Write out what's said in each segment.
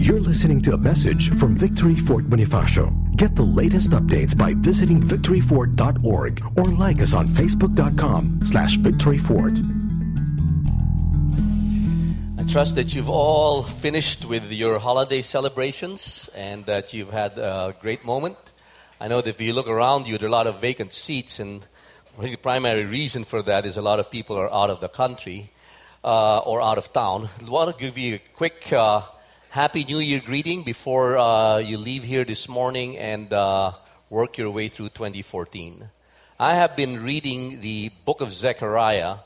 You're listening to a message from Victory Fort Bonifacio. Get the latest updates by visiting victoryfort.org or like us on facebook.com/victoryfort. I trust that you've all finished with your holiday celebrations and that you've had a great moment. I know that if you look around you, there are a lot of vacant seats, and the primary reason for that is a lot of people are out of the country or out of town. I want to give you a quick Happy New Year greeting before you leave here this morning and work your way through 2014. I have been reading the book of Zechariah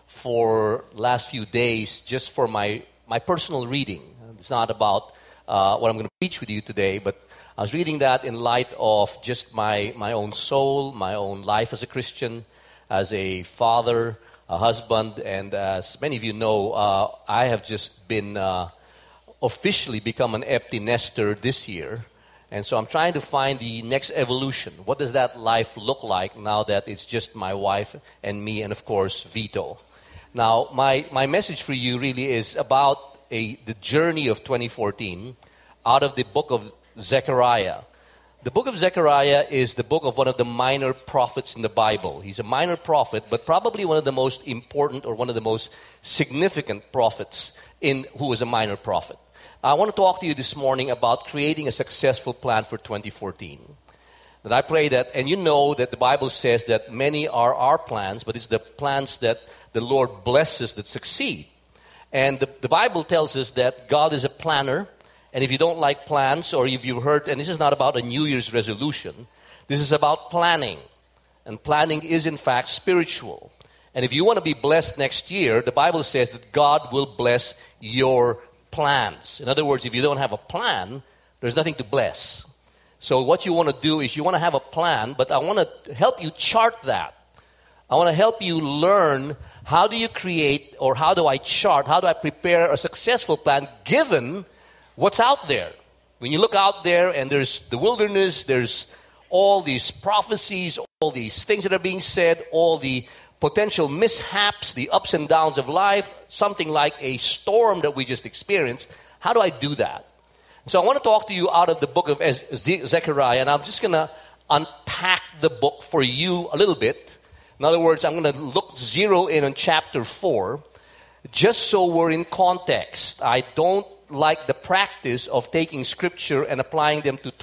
for last few days just for my personal reading. It's not about what I'm going to preach with you today, but I was reading that in light of just my own soul, my own life as a Christian, as a father, a husband, and as many of you know, I have just been officially become an empty nester this year. And so I'm trying to find the next evolution. What does that life look like now that it's just my wife and me and, of course, Vito? Now, my message for you really is about the journey of 2014 out of the book of Zechariah. The book of Zechariah is the book of one of the minor prophets in the Bible. He's a minor prophet, but probably one of the most important or one of the most significant prophets who was a minor prophet. I want to talk to you this morning about creating a successful plan for 2014. That I pray that, and you know that the Bible says that many are our plans, but it's the plans that the Lord blesses that succeed. And the Bible tells us that God is a planner, and if you don't like plans, or if you've heard, and this is not about a New Year's resolution, this is about planning. And planning is in fact spiritual. And if you want to be blessed next year, the Bible says that God will bless your plans. In other words, if you don't have a plan, there's nothing to bless. So what you want to do is you want to have a plan, but I want to help you chart that. I want to help you learn how do you create, or how do I chart, how do I prepare a successful plan given what's out there. When you look out there and there's the wilderness, there's all these prophecies, all these things that are being said, all the potential mishaps, the ups and downs of life, something like a storm that we just experienced. How do I do that? So I want to talk to you out of the book of Zechariah, and I'm just going to unpack the book for you a little bit. In other words, I'm going to zero in on chapter 4, just so we're in context. I don't like the practice of taking scripture and applying them to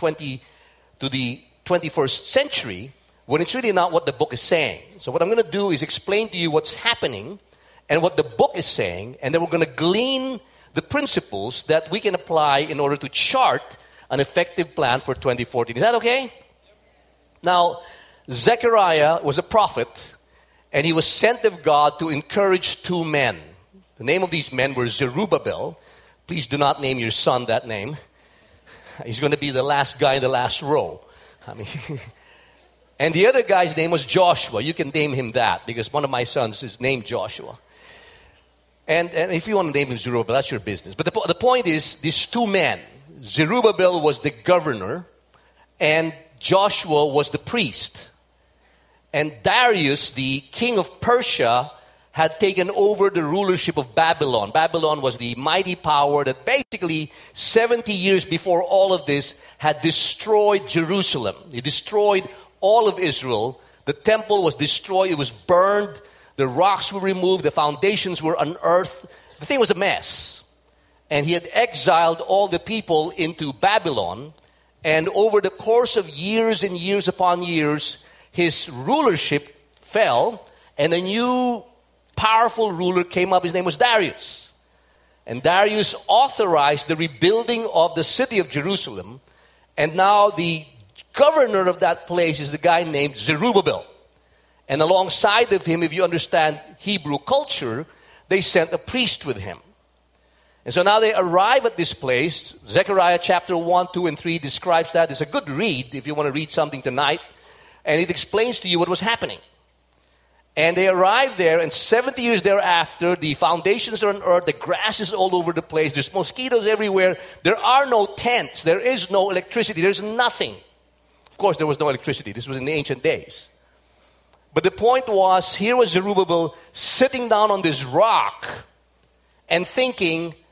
the 21st century, when it's really not what the book is saying. So what I'm going to do is explain to you what's happening and what the book is saying, and then we're going to glean the principles that we can apply in order to chart an effective plan for 2014. Is that okay? Now, Zechariah was a prophet, and he was sent of God to encourage two men. The name of these men were Zerubbabel. Please do not name your son that name. He's going to be the last guy in the last row. And the other guy's name was Joshua. You can name him that because one of my sons is named Joshua. And if you want to name him Zerubbabel, that's your business. But the point is, these two men, Zerubbabel was the governor and Joshua was the priest. And Darius, the king of Persia, had taken over the rulership of Babylon. Babylon was the mighty power that basically 70 years before all of this had destroyed Jerusalem. It destroyed all of Israel. The temple was destroyed. It was burned. The rocks were removed. The foundations were unearthed. The thing was a mess. And he had exiled all the people into Babylon. And over the course of years and years upon years, his rulership fell. And a new powerful ruler came up. His name was Darius. And Darius authorized the rebuilding of the city of Jerusalem. And now the governor of that place is the guy named Zerubbabel. And alongside of him, if you understand Hebrew culture, they sent a priest with him. And so now they arrive at this place. Zechariah chapter 1, 2, and 3 describes that. It's a good read if you want to read something tonight. And it explains to you what was happening. And they arrive there, and 70 years thereafter, the foundations are unearthed, the grass is all over the place, there's mosquitoes everywhere, there are no tents, there is no electricity, there's nothing. Of course, there was no electricity. This was in the ancient days. But the point was, here was Zerubbabel sitting down on this rock and thinking,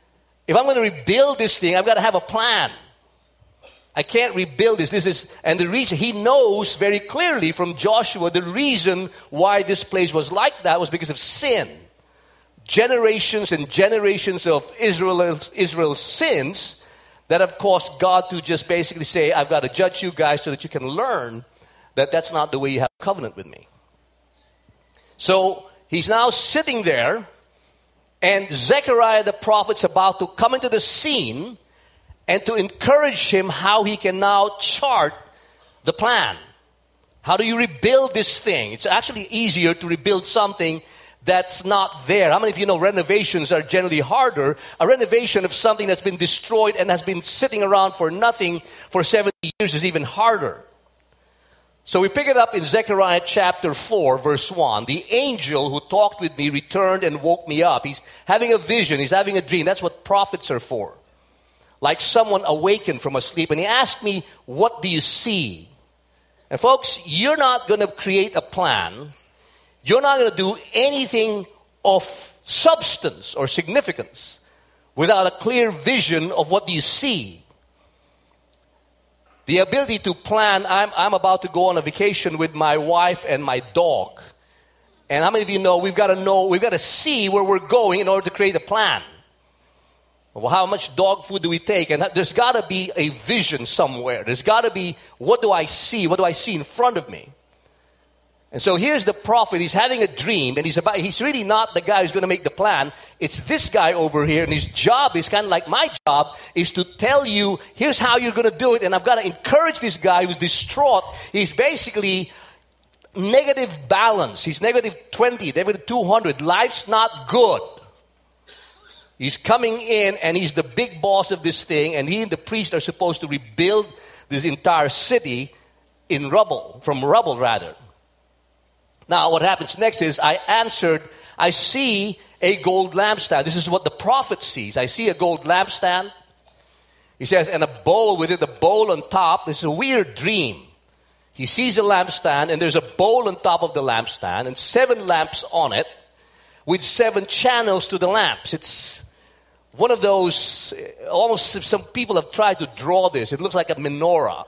If I'm going to rebuild this thing, I've got to have a plan. I can't rebuild this. And the reason, he knows very clearly from Joshua, the reason why this place was like that was because of sin. Generations and generations of Israel's sins that have caused God to just basically say, I've got to judge you guys so that you can learn that that's not the way you have a covenant with me. So he's now sitting there, and Zechariah the prophet's about to come into the scene and to encourage him how he can now chart the plan. How do you rebuild this thing? It's actually easier to rebuild something that's not there. How many of you know renovations are generally harder? A renovation of something that's been destroyed and has been sitting around for nothing for 70 years is even harder. So we pick it up in Zechariah chapter 4, verse 1. The angel who talked with me returned and woke me up. He's having a vision. He's having a dream. That's what prophets are for. Like someone awakened from a sleep. And he asked me, what do you see? And folks, you're not going to create a plan. You're not going to do anything of substance or significance without a clear vision of what you see. The ability to plan, I'm about to go on a vacation with my wife and my dog. And how many of you know, we've got to see where we're going in order to create a plan. Well, how much dog food do we take? And there's got to be a vision somewhere. There's got to be, what do I see? What do I see in front of me? And so here's the prophet. He's having a dream, and he's really not the guy who's going to make the plan. It's this guy over here, and his job is kind of like my job, is to tell you, here's how you're going to do it, and I've got to encourage this guy who's distraught. He's basically negative balance. He's negative 20, negative 200. Life's not good. He's coming in, and he's the big boss of this thing, and he and the priest are supposed to rebuild this entire city from rubble rather. Now, what happens next is I answered, I see a gold lampstand. This is what the prophet sees. I see a gold lampstand. He says, and a bowl with it, the bowl on top. This is a weird dream. He sees a lampstand, and there's a bowl on top of the lampstand, and 7 lamps on it with 7 channels to the lamps. It's one of those, almost some people have tried to draw this. It looks like a menorah.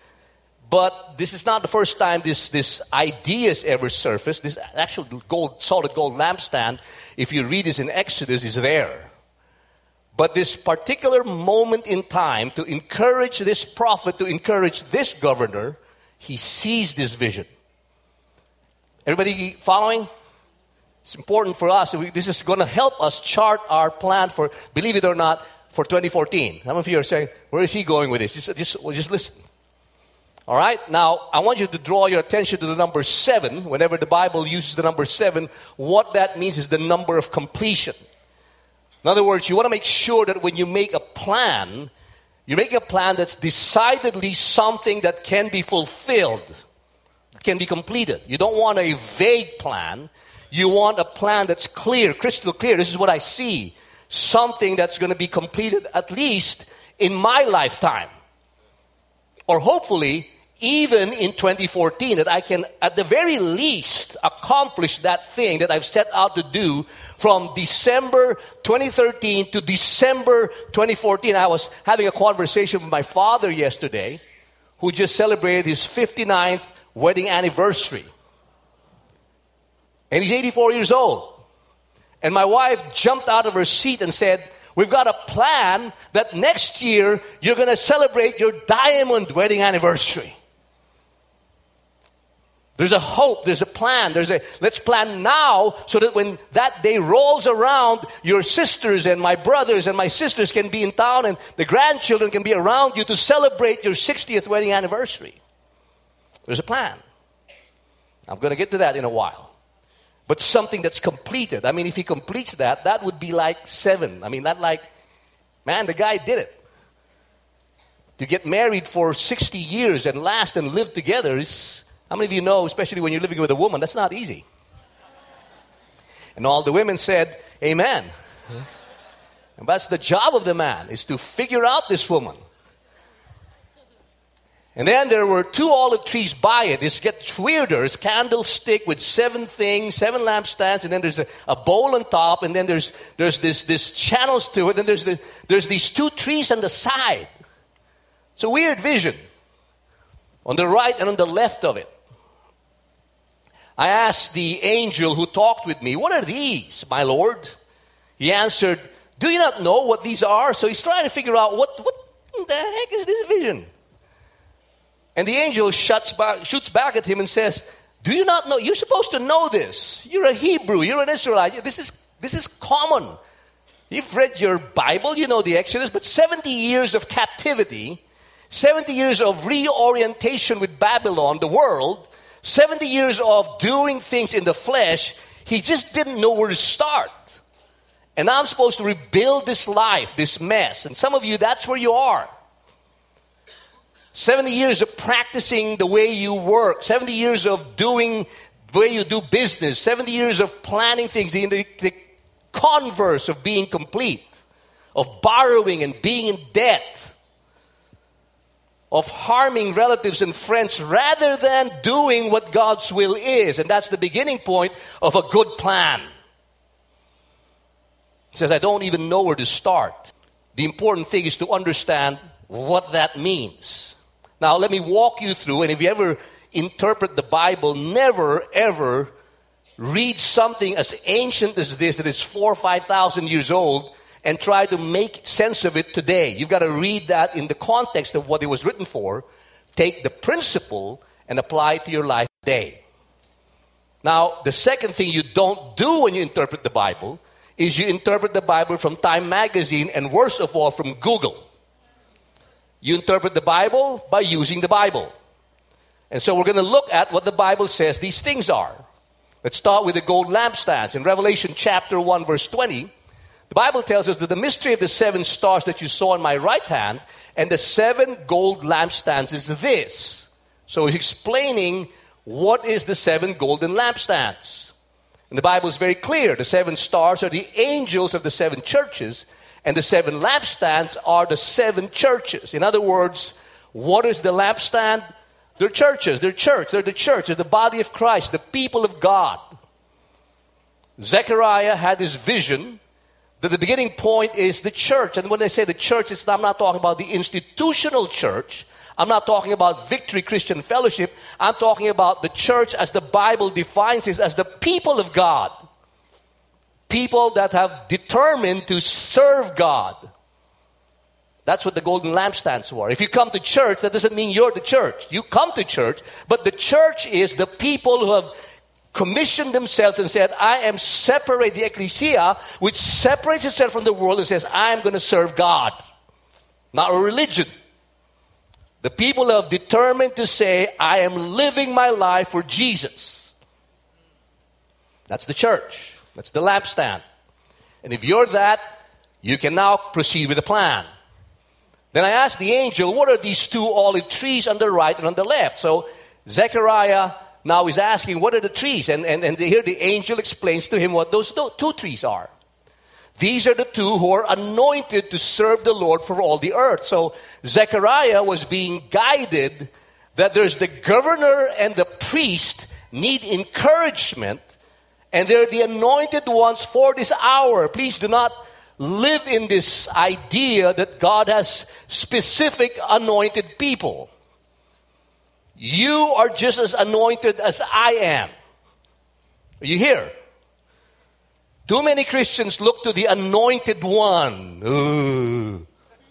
But this is not the first time this idea has ever surfaced. This actual solid gold lampstand, if you read this in Exodus, is there. But this particular moment in time, to encourage this prophet, to encourage this governor, he sees this vision. Everybody following? It's important for us. This is going to help us chart our plan for, believe it or not, for 2014. Some of you are saying, where is he going with this? Just listen. All right, now I want you to draw your attention to the number 7. Whenever the Bible uses the number 7, what that means is the number of completion. In other words, you want to make sure that when you make a plan, you make a plan that's decidedly something that can be fulfilled, can be completed. You don't want a vague plan. You want a plan that's clear, crystal clear. This is what I see. Something that's going to be completed at least in my lifetime. Or hopefully, even in 2014, that I can, at the very least, accomplish that thing that I've set out to do from December 2013 to December 2014. I was having a conversation with my father yesterday, who just celebrated his 59th wedding anniversary. And he's 84 years old. And my wife jumped out of her seat and said, we've got a plan that next year you're going to celebrate your diamond wedding anniversary. There's a hope, there's a plan, let's plan now so that when that day rolls around, your sisters and my brothers and my sisters can be in town and the grandchildren can be around you to celebrate your 60th wedding anniversary. There's a plan. I'm going to get to that in a while. But something that's completed. I mean, if he completes that, that would be like 7. I mean, man, the guy did it. To get married for 60 years and last and live together is, how many of you know, especially when you're living with a woman, that's not easy. And all the women said, amen. And that's the job of the man, is to figure out this woman. And then there were 2 olive trees by it. This gets weirder. It's candlestick with 7 things, 7 lampstands, and then there's a bowl on top, and then there's this channels to it, and there's these 2 trees on the side. It's a weird vision. On the right and on the left of it. I asked the angel who talked with me, "What are these, my Lord?" He answered, "Do you not know what these are?" So he's trying to figure out what the heck is this vision? And the angel shoots back at him and says, "Do you not know? You're supposed to know this. You're a Hebrew. You're an Israelite. This is common. You've read your Bible. You know the Exodus. But 70 years of captivity, 70 years of reorientation with Babylon, the world, 70 years of doing things in the flesh, he just didn't know where to start. And I'm supposed to rebuild this life, this mess. And some of you, that's where you are. 70 years of practicing the way you work. 70 years of doing the way you do business. 70 years of planning things. The converse of being complete. Of borrowing and being in debt. Of harming relatives and friends rather than doing what God's will is. And that's the beginning point of a good plan. He says, I don't even know where to start. The important thing is to understand what that means. Now, let me walk you through, and if you ever interpret the Bible, never, ever read something as ancient as this that is 4,000 or 5,000 years old and try to make sense of it today. You've got to read that in the context of what it was written for, take the principle, and apply it to your life today. Now, the second thing you don't do when you interpret the Bible is you interpret the Bible from Time Magazine and worst of all from Google. You interpret the Bible by using the Bible. And so we're going to look at what the Bible says these things are. Let's start with the gold lampstands. In Revelation chapter 1 verse 20, the Bible tells us that the mystery of the 7 stars that you saw in my right hand and the 7 gold lampstands is this. So he's explaining what is the 7 golden lampstands. And the Bible is very clear. The 7 stars are the angels of the 7 churches, and the 7 lampstands are the 7 churches. In other words, what is the lampstand? They're churches. They're church. They're the church. They're the body of Christ, the people of God. Zechariah had this vision that the beginning point is the church. And when I say the church, I'm not talking about the institutional church. I'm not talking about Victory Christian Fellowship. I'm talking about the church as the Bible defines it, as the people of God. People that have determined to serve God. That's what the golden lampstands were. If you come to church, that doesn't mean you're the church. You come to church, but the church is the people who have commissioned themselves and said, I am separate, the ecclesia, which separates itself from the world and says, I am going to serve God. Not a religion. The people have determined to say, I am living my life for Jesus. That's the church. That's the lampstand. And if you're that, you can now proceed with the plan. Then I asked the angel, what are these 2 olive trees on the right and on the left? So Zechariah now is asking, what are the trees? And here the angel explains to him what those 2 trees are. These are the 2 who are anointed to serve the Lord for all the earth. So Zechariah was being guided that there's the governor and the priest need encouragement, and they're the anointed ones for this hour. Please do not live in this idea that God has specific anointed people. You are just as anointed as I am. Are you here? Too many Christians look to the anointed one. Ooh.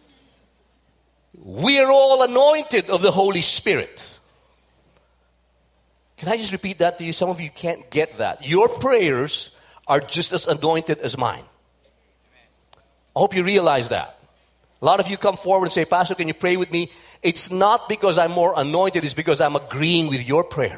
We are all anointed of the Holy Spirit. Can I just repeat that to you? Some of you can't get that. Your prayers are just as anointed as mine. I hope you realize that. A lot of you come forward and say, Pastor, can you pray with me? It's not because I'm more anointed. It's because I'm agreeing with your prayer.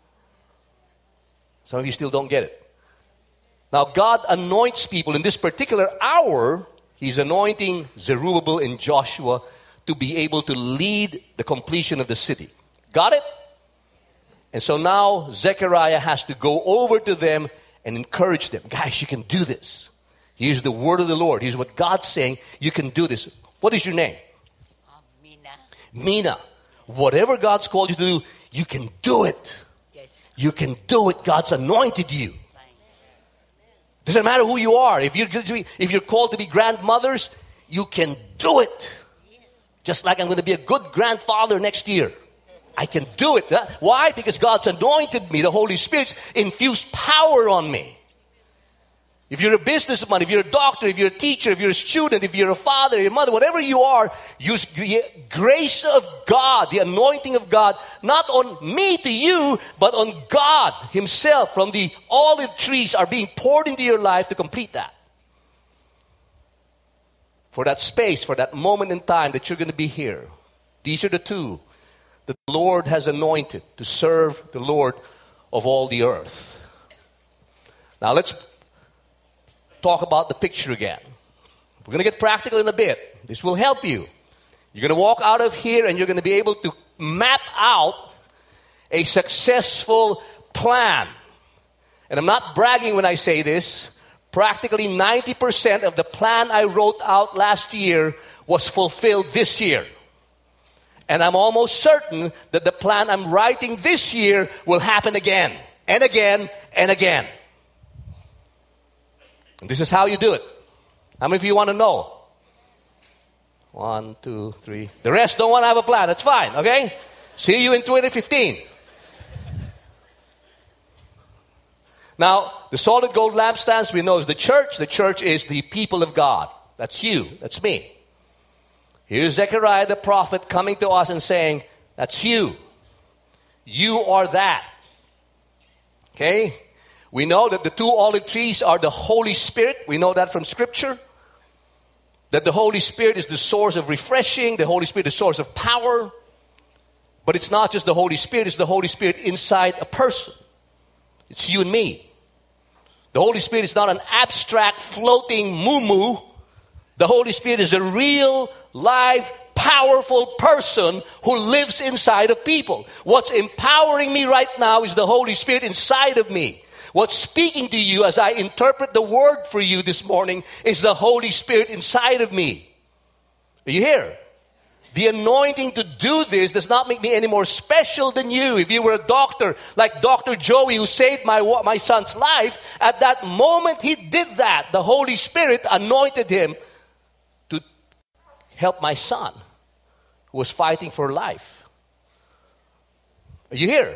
Some of you still don't get it. Now, God anoints people. In this particular hour, He's anointing Zerubbabel and Joshua to be able to lead the completion of the city. Got it? And so now Zechariah has to go over to them and encourage them. Guys, you can do this. Here's the word of the Lord. Here's what God's saying. You can do this. What is your name? Mina. Mina. whatever God's called you to do, you can do it. You can do it. God's anointed you. Doesn't matter who you are. If you're called to be grandmothers, you can do it. Just like I'm going to be a good grandfather next year. I can do it. Why? Because God's anointed me. The Holy Spirit's infused power on me. If you're a businessman, if you're a doctor, if you're a teacher, if you're a student, if you're a father, your mother, whatever you are, use the grace of God, the anointing of God, not on me to you, but on God Himself from the olive trees are being poured into your life to complete that. For that space, for that moment in time that you're going to be here. These are the two that the Lord has anointed to serve the Lord of all the earth. Now let's talk about the picture again. We're going to get practical in a bit. This will help you. You're going to walk out of here and you're going to be able to map out a successful plan. And I'm not bragging when I say this. Practically 90% of the plan I wrote out last year was fulfilled this year. And I'm almost certain that the plan I'm writing this year will happen again and again and again. And this is how you do it. How many of you want to know? 1, 2, 3. The rest don't want to have a plan. That's fine, okay? See you in 2015. Now, the solid gold lampstands we know is the church. The church is the people of God. That's you. That's me. Here's Zechariah the prophet coming to us and saying, that's you. You are that. Okay? We know that the two olive trees are the Holy Spirit. We know that from Scripture. That the Holy Spirit is the source of refreshing. The Holy Spirit is the source of power. But it's not just the Holy Spirit. It's the Holy Spirit inside a person. It's you and me. The Holy Spirit is not an abstract, floating moo-moo. The Holy Spirit is a real, live, powerful person who lives inside of people. What's empowering me right now is the Holy Spirit inside of me. What's speaking to you as I interpret the word for you this morning is the Holy Spirit inside of me. Are you here? The anointing to do this does not make me any more special than you. If you were a doctor like Dr. Joey who saved my son's life, at that moment he did that. The Holy Spirit anointed him to help my son who was fighting for life. Are you here?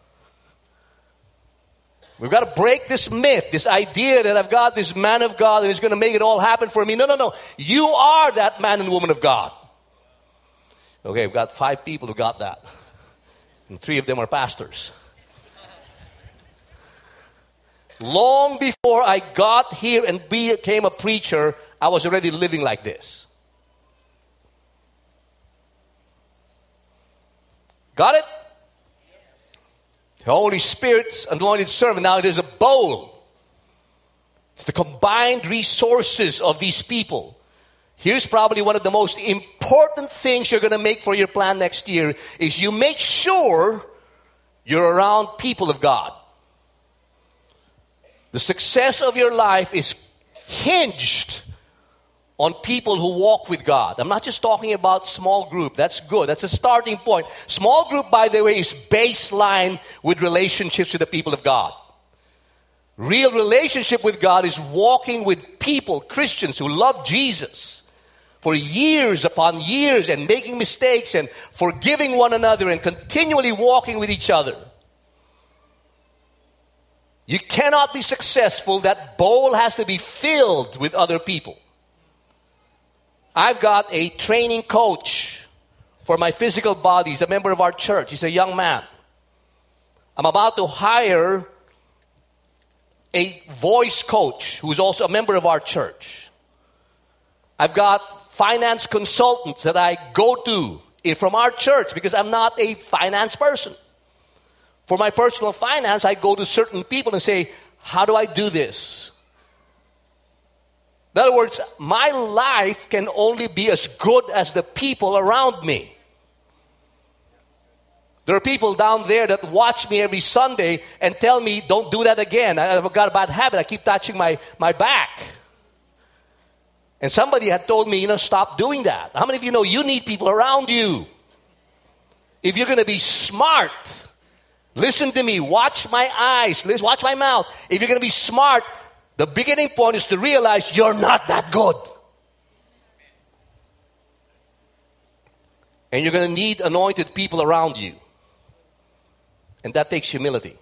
We've got to break this myth, this idea that I've got this man of God and he's going to make it all happen for me. No. You are that man and woman of God. Okay, we've got 5 people who got that. And 3 of them are pastors. Long before I got here and became a preacher, I was already living like this. Got it? The Holy Spirit's anointed servant. Now there's a bowl. It's the combined resources of these people. Here's probably one of the most important things you're going to make for your plan next year is you make sure you're around people of God. The success of your life is hinged on people who walk with God. I'm not just talking about small group. That's good. That's a starting point. Small group, by the way, is baseline with relationships with the people of God. Real relationship with God is walking with people, Christians who love Jesus for years upon years and making mistakes and forgiving one another and continually walking with each other. You cannot be successful. That bowl has to be filled with other people. I've got a training coach for my physical body. He's a member of our church. He's a young man. I'm about to hire a voice coach who's also a member of our church. I've got finance consultants that I go to from our church because I'm not a finance person. For my personal finance, I go to certain people and say, how do I do this? In other words, my life can only be as good as the people around me. There are people down there that watch me every Sunday and tell me, don't do that again. I've got a bad habit. I keep touching my back. And somebody had told me, stop doing that. How many of you know you need people around you? If you're going to be smart, listen to me, watch my eyes, watch my mouth. If you're going to be smart, the beginning point is to realize you're not that good. And you're going to need anointed people around you. And that takes humility.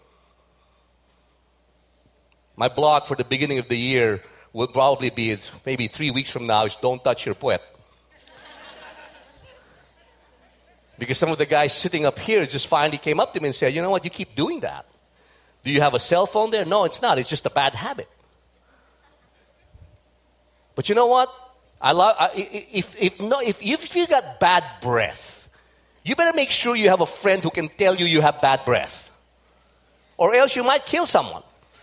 My blog for the beginning of the year will probably be, it's maybe 3 weeks from now, is don't touch your puwet. Because some of the guys sitting up here just finally came up to me and said, you know what, you keep doing that. Do you have a cell phone there? No, it's not. It's just a bad habit. But you know what? If you got bad breath, you better make sure you have a friend who can tell you have bad breath. Or else you might kill someone.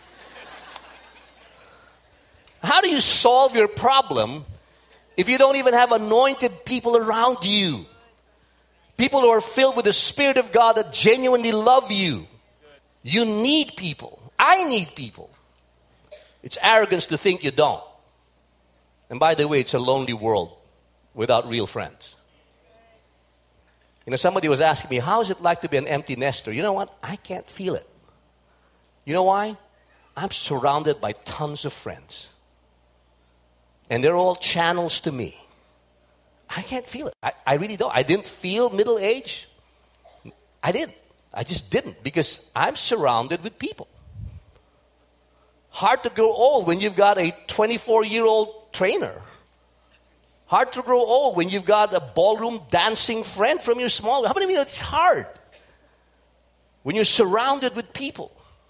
How do you solve your problem if you don't even have anointed people around you? People who are filled with the Spirit of God that genuinely love you. You need people. I need people. It's arrogance to think you don't. And by the way, it's a lonely world without real friends. You know, somebody was asking me, how is it like to be an empty nester? You know what? I can't feel it. You know why? I'm surrounded by tons of friends. And they're all channels to me. I can't feel it. I really don't. I didn't feel middle age. I didn't. I just didn't because I'm surrounded with people. Hard to grow old when you've got a 24-year-old trainer. Hard to grow old when you've got a ballroom dancing friend from your small. How many of you know it's hard? When you're surrounded with people.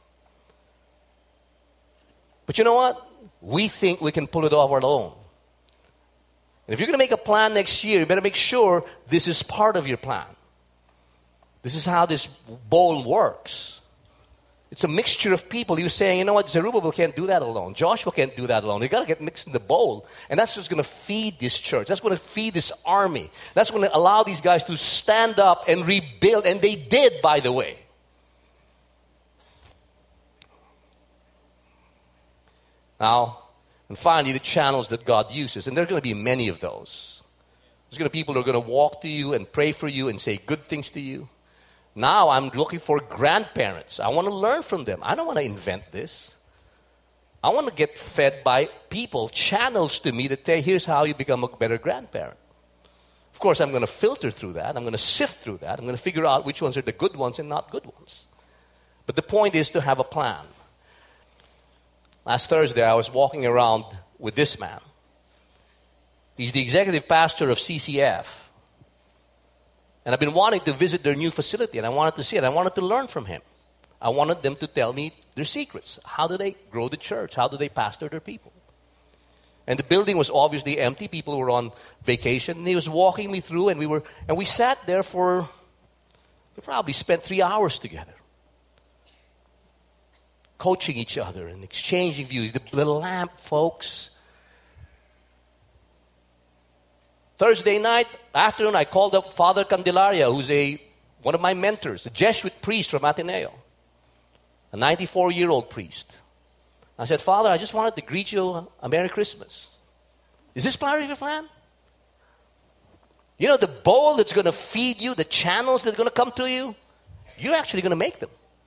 But you know what? We think we can pull it off alone. And if you're going to make a plan next year, you better make sure this is part of your plan. This is how this bowl works. It's a mixture of people. You're saying, you know what, Zerubbabel can't do that alone. Joshua can't do that alone. You've got to get mixed in the bowl. And that's what's going to feed this church. That's going to feed this army. That's going to allow these guys to stand up and rebuild. And they did, by the way. Now, and finally, the channels that God uses. And there are going to be many of those. There's going to be people who are going to walk to you and pray for you and say good things to you. Now I'm looking for grandparents. I want to learn from them. I don't want to invent this. I want to get fed by people, channels to me that say, here's how you become a better grandparent. Of course, I'm going to filter through that. I'm going to sift through that. I'm going to figure out which ones are the good ones and not good ones. But the point is to have a plan. Last Thursday, I was walking around with this man. He's the executive pastor of CCF. And I've been wanting to visit their new facility, and I wanted to see it. I wanted to learn from him. I wanted them to tell me their secrets. How do they grow the church? How do they pastor their people? And the building was obviously empty. People were on vacation. And he was walking me through, and we sat there we probably spent 3 hours together. Coaching each other and exchanging views. The lamp, folks. Thursday afternoon, I called up Father Candelaria, who's one of my mentors, a Jesuit priest from Ateneo, a 94-year-old priest. I said, Father, I just wanted to greet you a Merry Christmas. Is this part of your plan? You know, the bowl that's going to feed you, the channels that are going to come to you, you're actually going to make them.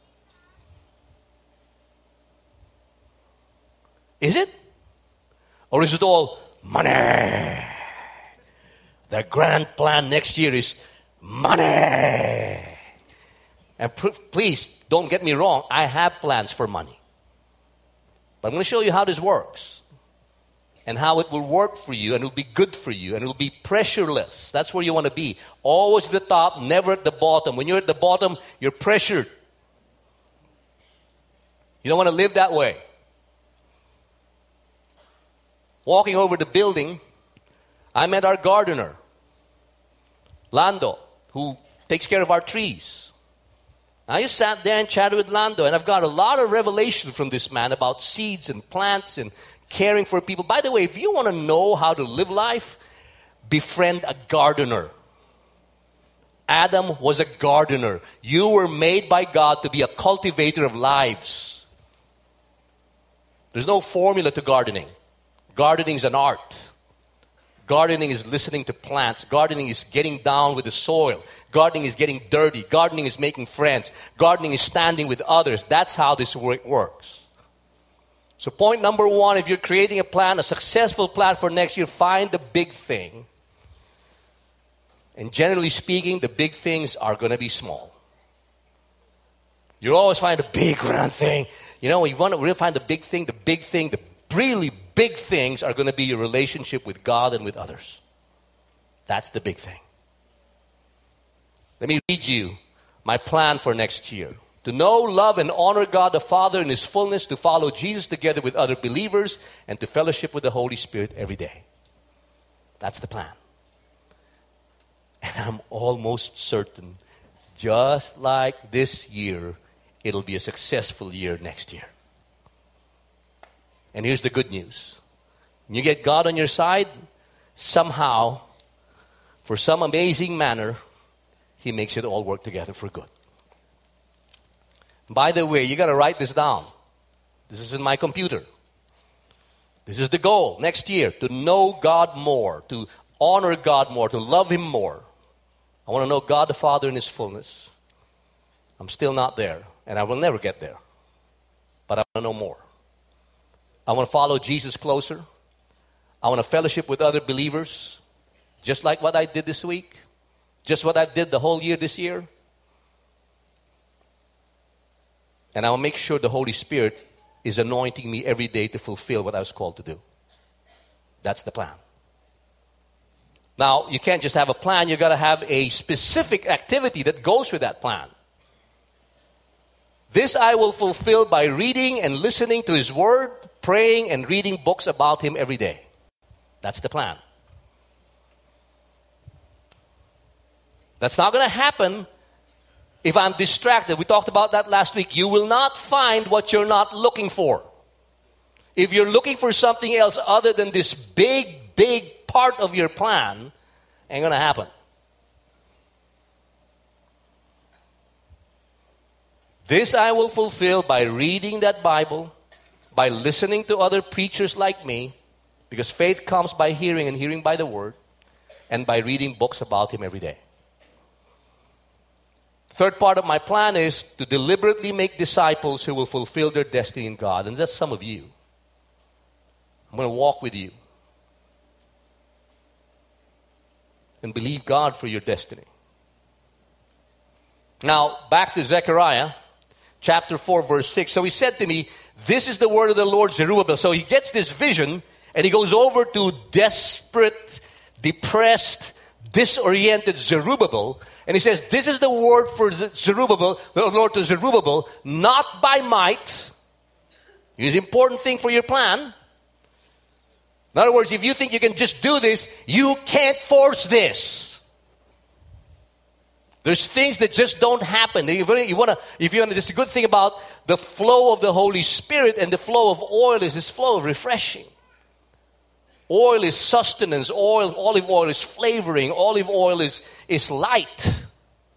Is it? Or is it all money? The grand plan next year is money. And please, don't get me wrong. I have plans for money. But I'm going to show you how this works. And how it will work for you. And it will be good for you. And it will be pressureless. That's where you want to be. Always at the top, never at the bottom. When you're at the bottom, you're pressured. You don't want to live that way. Walking over the building, I met our gardener, Lando, who takes care of our trees. I just sat there and chatted with Lando, and I've got a lot of revelation from this man about seeds and plants and caring for people. By the way, if you want to know how to live life, befriend a gardener. Adam was a gardener. You were made by God to be a cultivator of lives. There's no formula to gardening. Gardening is an art. Gardening is listening to plants. Gardening is getting down with the soil. Gardening is getting dirty. Gardening is making friends. Gardening is standing with others. That's how this work works. So point number one, if you're creating a plan, a successful plan for next year, find the big thing. And generally speaking, the big things are going to be small. You always find a big round thing. You know, when you want to really find the big thing, the really big things are going to be your relationship with God and with others. That's the big thing. Let me read you my plan for next year. To know, love, and honor God the Father in His fullness, to follow Jesus together with other believers, and to fellowship with the Holy Spirit every day. That's the plan. And I'm almost certain, just like this year, it'll be a successful year next year. And here's the good news. When you get God on your side, somehow, for some amazing manner, He makes it all work together for good. By the way, you got to write this down. This is in my computer. This is the goal next year, to know God more, to honor God more, to love Him more. I want to know God the Father in His fullness. I'm still not there, and I will never get there. But I want to know more. I want to follow Jesus closer. I want to fellowship with other believers, just like what I did this week, just what I did the whole year this year. And I will make sure the Holy Spirit is anointing me every day to fulfill what I was called to do. That's the plan. Now, you can't just have a plan. You've got to have a specific activity that goes with that plan. This I will fulfill by reading and listening to His Word, praying and reading books about Him every day. That's the plan. That's not going to happen if I'm distracted. We talked about that last week. You will not find what you're not looking for. If you're looking for something else other than this big part of your plan, ain't going to happen. This I will fulfill by reading that Bible, by listening to other preachers like me, because faith comes by hearing and hearing by the Word, and by reading books about Him every day. Third part of my plan is to deliberately make disciples who will fulfill their destiny in God. And that's some of you. I'm going to walk with you and believe God for your destiny. Now, back to Zechariah, chapter 4, verse 6. So he said to me, this is the word of the Lord, Zerubbabel. So he gets this vision, and he goes over to desperate, depressed, disoriented Zerubbabel, and he says, this is the word for Zerubbabel, the Lord to Zerubbabel, not by might. Here's the important thing for your plan. In other words, if you think you can just do this, you can't force this. There's things that just don't happen. This is a good thing about the flow of the Holy Spirit, and the flow of oil is this flow of refreshing. Oil is sustenance. Olive oil is flavoring. Olive oil is light.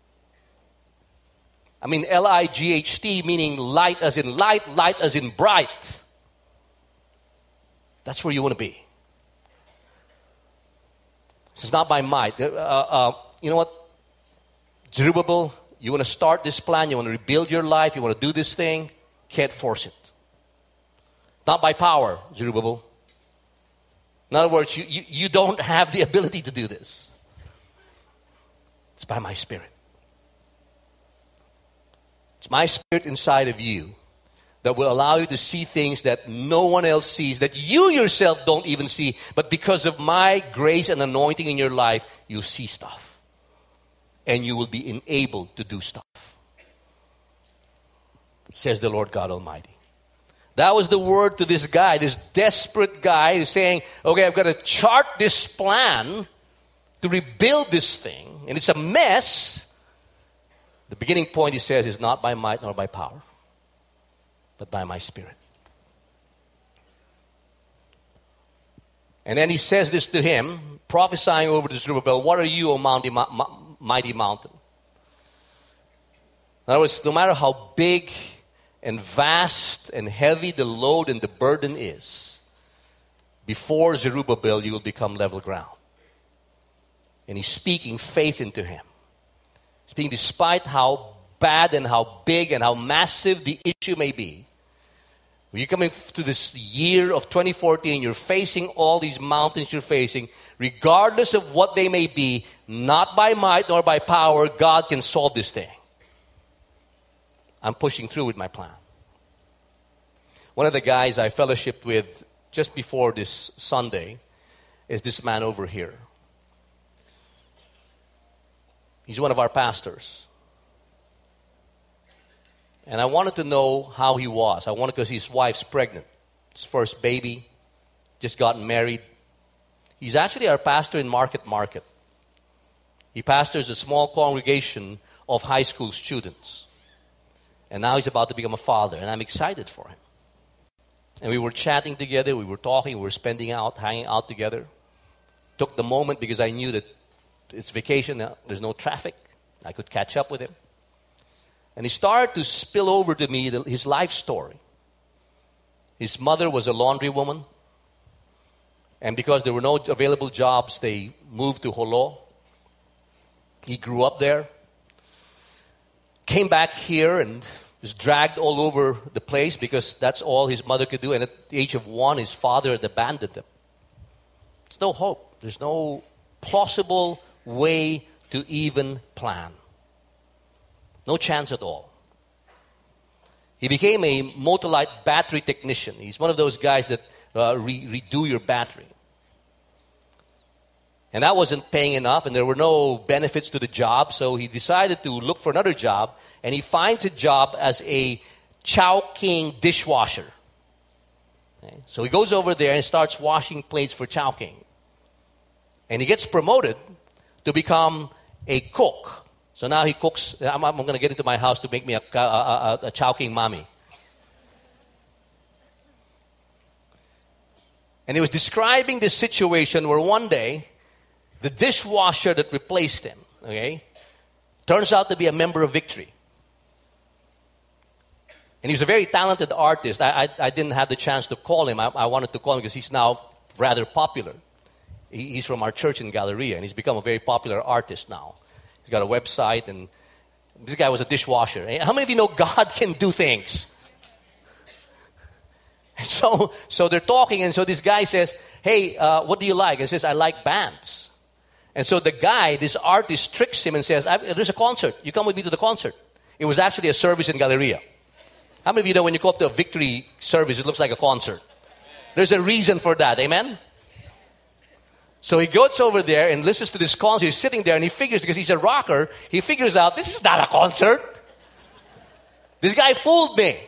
I mean, L-I-G-H-T, meaning light as in light, light as in bright. That's where you want to be. This is not by might. You know what? Zerubbabel, you want to start this plan, you want to rebuild your life, you want to do this thing, can't force it. Not by power, Zerubbabel. In other words, you don't have the ability to do this. It's by my Spirit. It's my Spirit inside of you that will allow you to see things that no one else sees, that you yourself don't even see. But because of my grace and anointing in your life, you'll see stuff. And you will be enabled to do stuff. Says the Lord God Almighty. That was the word to this guy, this desperate guy who's saying, okay, I've got to chart this plan to rebuild this thing. And it's a mess. The beginning point, he says, is not by might nor by power, but by my Spirit. And then he says this to him, prophesying over to Zerubbabel, what are you, O mighty mountain? In other words, no matter how big and vast and heavy the load and the burden is, before Zerubbabel you will become level ground. And he's speaking faith into him. Speaking despite how bad and how big and how massive the issue may be. When you're coming to this year of 2014, you're facing all these mountains you're facing, regardless of what they may be, not by might nor by power, God can solve this thing. I'm pushing through with my plan. One of the guys I fellowshiped with just before this Sunday is this man over here. He's one of our pastors. And I wanted to know how he was. I wanted because his wife's pregnant. His first baby. Just gotten married. He's actually our pastor in Market. He pastors a small congregation of high school students. And now he's about to become a father. And I'm excited for him. And we were chatting together. We were talking. We were hanging out together. Took the moment because I knew that it's vacation. There's no traffic. I could catch up with him. And he started to spill over to me his life story. His mother was a laundry woman. And because there were no available jobs, they moved to Jolo. He grew up there. Came back here and was dragged all over the place because that's all his mother could do. And at the age of 1, his father had abandoned him. There's no hope. There's no plausible way to even plan. No chance at all. He became a Motolite battery technician. He's one of those guys that redo your battery. And that wasn't paying enough, and there were no benefits to the job, so he decided to look for another job, and he finds a job as a Chowking dishwasher. Okay? So he goes over there and starts washing plates for Chowking. And he gets promoted to become a cook. So now he cooks. I'm going to get into my house to make me a Chowking mommy. And he was describing this situation where one day, the dishwasher that replaced him, okay, turns out to be a member of Victory. And he's a very talented artist. I didn't have the chance to call him. I wanted to call him because he's now rather popular. He's from our church in Galleria, and he's become a very popular artist now. He's got a website, and this guy was a dishwasher. How many of you know God can do things? So they're talking, and so this guy says, hey, what do you like? And he says, I like bands. And so the guy, this artist, tricks him and says, there's a concert. You come with me to the concert. It was actually a service in Galleria. How many of you know when you go up to a Victory service, it looks like a concert? There's a reason for that. Amen? So he goes over there and listens to this concert. He's sitting there and he figures, because he's a rocker, he figures out, this is not a concert. This guy fooled me.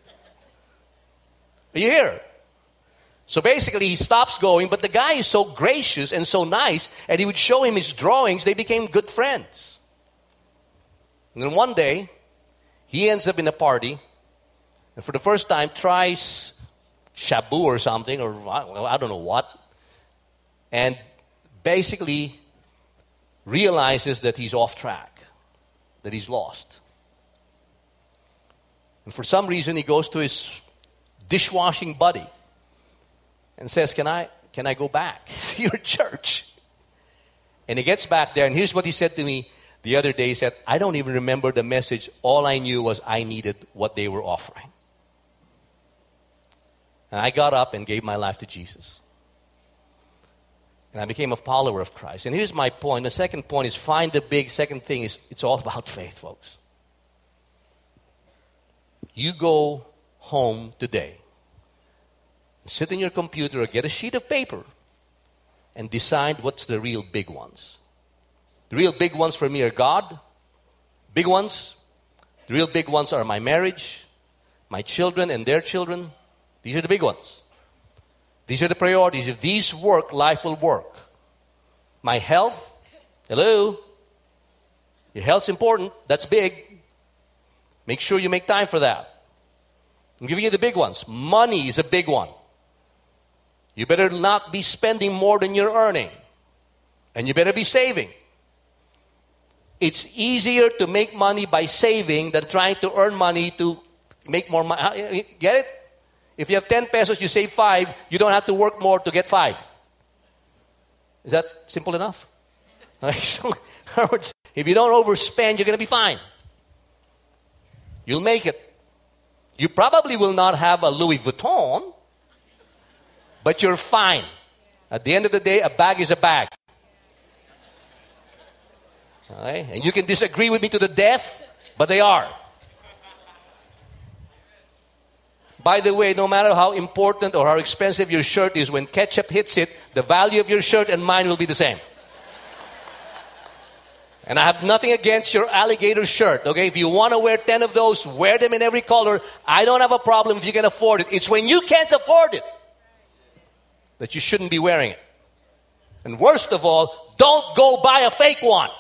Are you here? So basically he stops going, but the guy is so gracious and so nice, and he would show him his drawings. They became good friends. And then one day, he ends up in a party, and for the first time tries shabu or something, or I don't know what, and basically realizes that he's off track, that he's lost. And for some reason, he goes to his dishwashing buddy and says, can I go back to your church? And he gets back there, and here's what he said to me the other day. He said, I don't even remember the message. All I knew was I needed what they were offering. And I got up and gave my life to Jesus. And I became a follower of Christ. And here's my point. The second point is find the big. Second thing is it's all about faith, folks. You go home today, sit in your computer or get a sheet of paper and decide what's the real big ones. The real big ones for me are God. Big ones. The real big ones are my marriage, my children and their children. These are the big ones. These are the priorities. If these work, life will work. My health, hello. Your health's important. That's big. Make sure you make time for that. I'm giving you the big ones. Money is a big one. You better not be spending more than you're earning. And you better be saving. It's easier to make money by saving than trying to earn money to make more money. Get it? If you have 10 pesos, you save 5, you don't have to work more to get 5. Is that simple enough? Right? So, in other words, if you don't overspend, you're going to be fine. You'll make it. You probably will not have a Louis Vuitton, but you're fine. At the end of the day, a bag is a bag. All right? And you can disagree with me to the death, but they are. By the way, no matter how important or how expensive your shirt is, when ketchup hits it, the value of your shirt and mine will be the same. And I have nothing against your alligator shirt, okay? If you want to wear 10 of those, wear them in every color. I don't have a problem if you can afford it. It's when you can't afford it that you shouldn't be wearing it. And worst of all, don't go buy a fake one.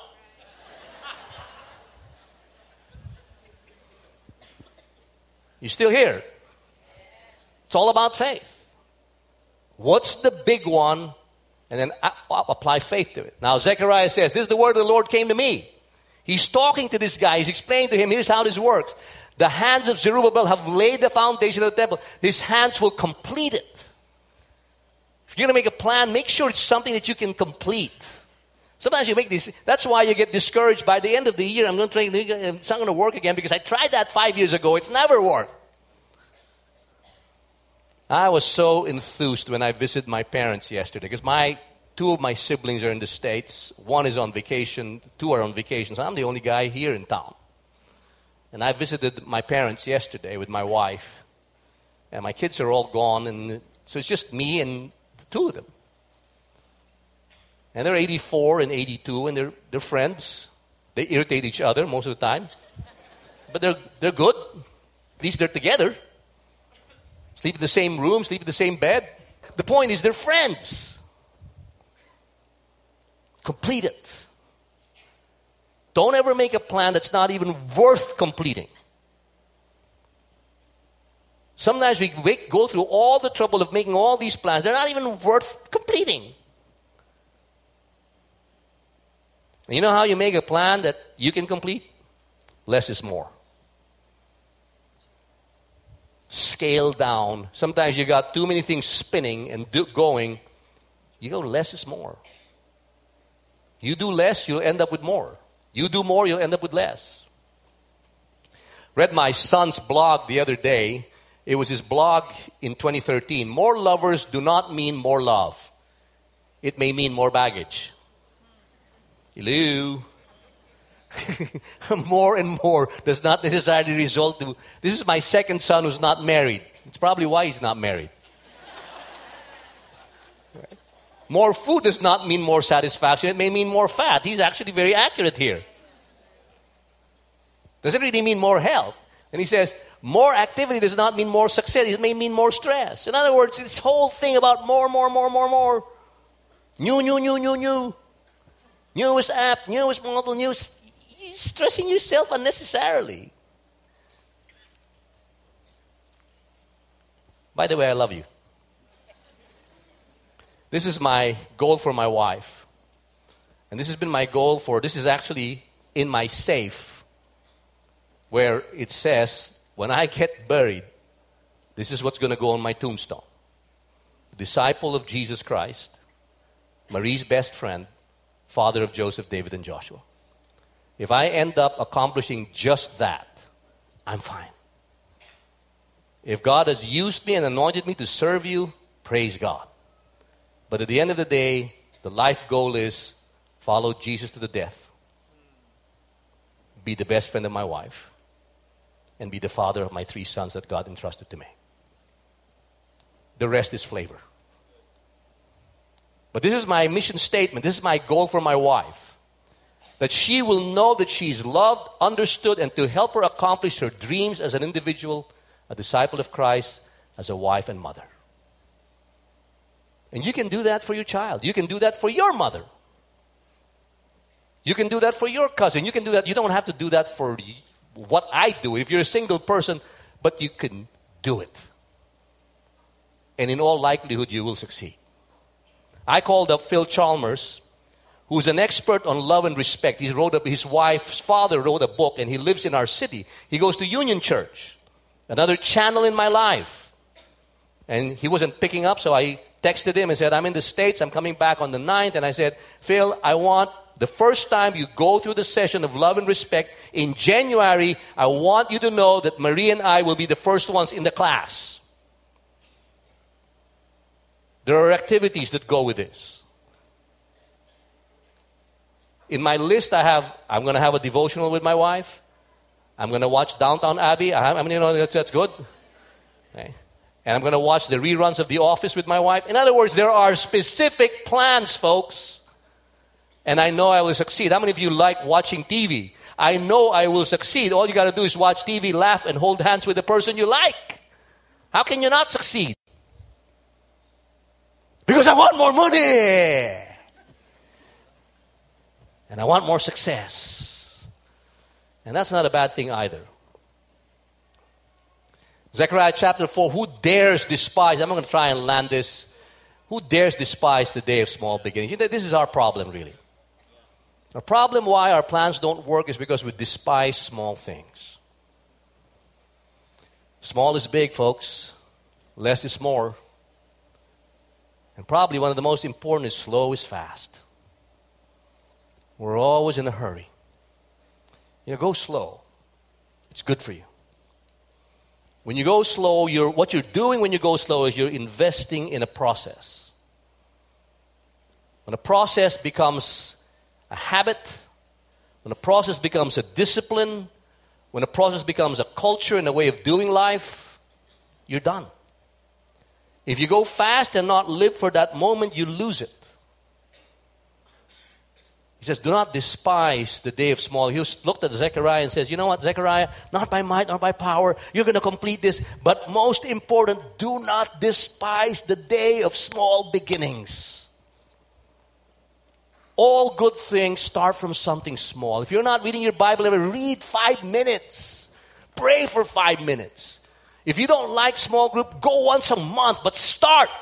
You still here? It's all about faith. What's the big one? And then apply faith to it. Now, Zechariah says, this is the word of the Lord came to me. He's talking to this guy. He's explaining to him, here's how this works. The hands of Zerubbabel have laid the foundation of the temple. His hands will complete it. If you're going to make a plan, make sure it's something that you can complete. Sometimes you make this. That's why you get discouraged by the end of the year. It's not going to work again because I tried that 5 years ago. It's never worked. I was so enthused when I visited my parents yesterday because two of my siblings are in the States. One is on vacation. Two are on vacation. So I'm the only guy here in town. And I visited my parents yesterday with my wife. And my kids are all gone. And so it's just me and the two of them. And they're 84 and 82 and they're friends. They irritate each other most of the time. But they're good. At least they're together. Sleep in the same room, sleep in the same bed. The point is they're friends. Complete it. Don't ever make a plan that's not even worth completing. Sometimes we go through all the trouble of making all these plans. They're not even worth completing. And you know how you make a plan that you can complete? Less is more. Scale down. Sometimes you got too many things spinning and going. You go less is more. You do less, you'll end up with more. You do more, you'll end up with less. Read my son's blog the other day. It was his blog in 2013. More lovers do not mean more love. It may mean more baggage. Hello? More and more does not necessarily result to... This is my second son who's not married. It's probably why he's not married. Right? More food does not mean more satisfaction. It may mean more fat. He's actually very accurate here. Doesn't really mean more health. And he says, more activity does not mean more success. It may mean more stress. In other words, this whole thing about more. New. Newest app, newest model, newest... You're stressing yourself unnecessarily. By the way, I love you. This is my goal for my wife. And this has been my goal this is actually in my safe, where it says, when I get buried, this is what's going to go on my tombstone. Disciple of Jesus Christ, Marie's best friend, father of Joseph, David, and Joshua. If I end up accomplishing just that, I'm fine. If God has used me and anointed me to serve you, praise God. But at the end of the day, the life goal is follow Jesus to the death, be the best friend of my wife, and be the father of my 3 sons that God entrusted to me. The rest is flavor. But this is my mission statement. This is my goal for my wife. That she will know that she is loved, understood, and to help her accomplish her dreams as an individual, a disciple of Christ, as a wife and mother. And you can do that for your child. You can do that for your mother. You can do that for your cousin. You can do that. You don't have to do that for what I do if you're a single person, but you can do it. And in all likelihood, you will succeed. I called up Phil Chalmers, who's an expert on love and respect. His wife's father wrote a book, and he lives in our city. He goes to Union Church, another channel in my life. And he wasn't picking up, so I texted him and said, I'm in the States. I'm coming back on the 9th. And I said, Phil, I want the first time you go through the session of love and respect in January, I want you to know that Marie and I will be the first ones in the class. There are activities that go with this. In my list, I'm going to have a devotional with my wife. I'm going to watch Downton Abbey. That's good. Okay. And I'm going to watch the reruns of The Office with my wife. In other words, there are specific plans, folks. And I know I will succeed. How many of you like watching TV? I know I will succeed. All you got to do is watch TV, laugh, and hold hands with the person you like. How can you not succeed? Because I want more money. And I want more success. And that's not a bad thing either. Zechariah chapter 4, who dares despise? I'm going to try and land this. Who dares despise the day of small beginnings? This is our problem, really. Our problem why our plans don't work is because we despise small things. Small is big, folks. Less is more. And probably one of the most important is slow is fast. We're always in a hurry. Go slow. It's good for you. When you go slow, what you're doing when you go slow is you're investing in a process. When a process becomes a habit, when a process becomes a discipline, when a process becomes a culture and a way of doing life, you're done. If you go fast and not live for that moment, you lose it. He says, do not despise the day of small. He looked at Zechariah and says, you know what, Zechariah, not by might, not by power, you're going to complete this. But most important, do not despise the day of small beginnings. All good things start from something small. If you're not reading your Bible ever, read 5 minutes. Pray for 5 minutes. If you don't like small group, go once a month, but start.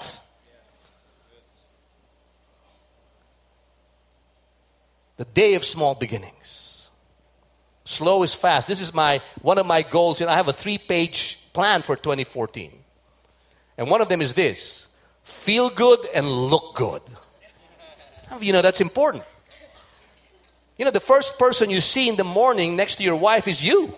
The day of small beginnings. Slow is fast. This is one of my goals, and I have a 3-page plan for 2014. And one of them is this: feel good and look good. That's important. The first person you see in the morning next to your wife is you.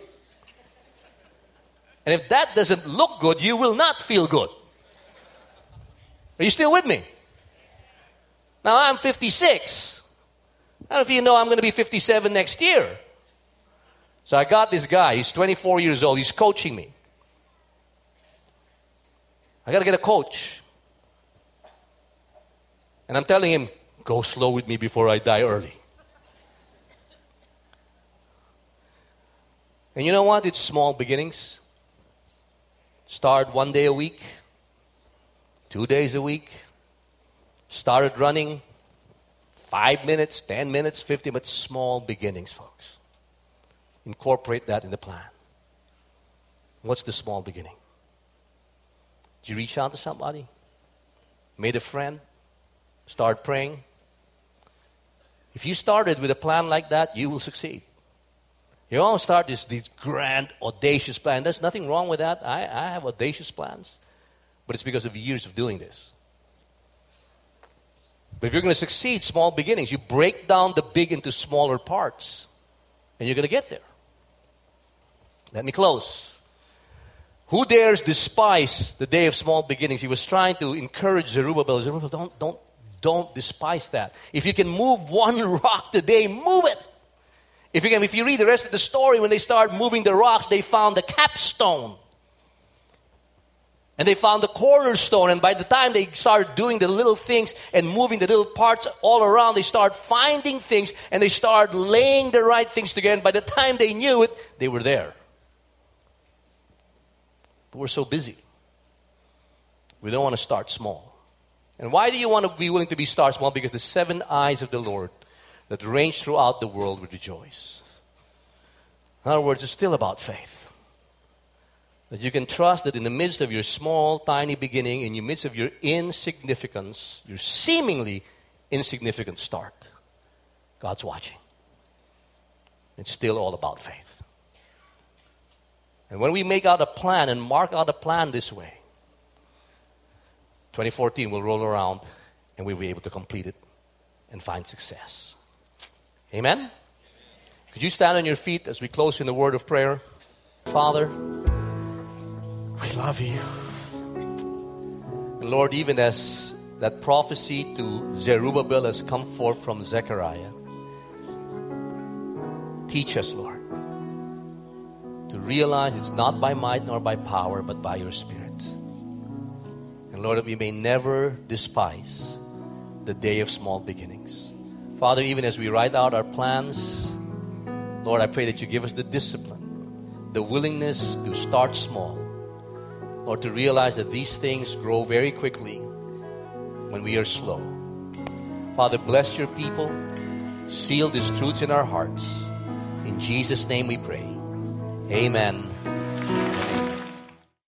And if that doesn't look good, you will not feel good. Are you still with me? Now, I'm 56. I don't know if you know I'm going to be 57 next year. So I got this guy. He's 24 years old. He's coaching me. I got to get a coach. And I'm telling him, go slow with me before I die early. And you know what? It's small beginnings. Start 1 day a week, 2 days a week. Started running 5 minutes, 10 minutes, 50 minutes. Small beginnings, folks. Incorporate that in the plan. What's the small beginning? Did you reach out to somebody? Made a friend? Start praying? If you started with a plan like that, you will succeed. You don't start this grand, audacious plan. There's nothing wrong with that. I have audacious plans. But it's because of years of doing this. But if you're going to succeed, small beginnings. You break down the big into smaller parts. And you're going to get there. Let me close. Who dares despise the day of small beginnings? He was trying to encourage Zerubbabel. Zerubbabel, don't despise that. If you can move one rock today, move it. If you read the rest of the story, when they started moving the rocks, they found the capstone. And they found the cornerstone. And by the time they started doing the little things and moving the little parts all around, they started finding things and they started laying the right things together. And by the time they knew it, they were there. But we're so busy. We don't want to start small. And why do you want to be willing to start small? Because the 7 eyes of the Lord that range throughout the world would rejoice. In other words, it's still about faith. That you can trust that in the midst of your small, tiny beginning, in the midst of your insignificance, your seemingly insignificant start, God's watching. It's still all about faith. And when we make out a plan and mark out a plan this way, 2014 will roll around and we'll be able to complete it and find success. Amen? Could you stand on your feet as we close in a word of prayer? Father, we love you. And Lord, even as that prophecy to Zerubbabel has come forth from Zechariah, teach us, Lord, to realize it's not by might nor by power, but by your Spirit. And Lord, that we may never despise the day of small beginnings. Father, even as we write out our plans, Lord, I pray that you give us the discipline, the willingness to start small, Lord, to realize that these things grow very quickly when we are slow. Father, bless your people. Seal these truths in our hearts. In Jesus' name we pray. Amen.